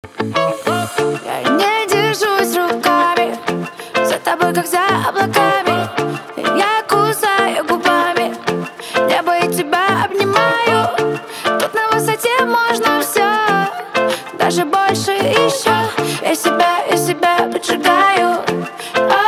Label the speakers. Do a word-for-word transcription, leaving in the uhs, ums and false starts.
Speaker 1: Я не держусь руками за тобой, как за облаками. Я кусаю губами небо и тебя обнимаю. Тут на высоте можно все, даже больше еще. Я себя, я себя поджигаю.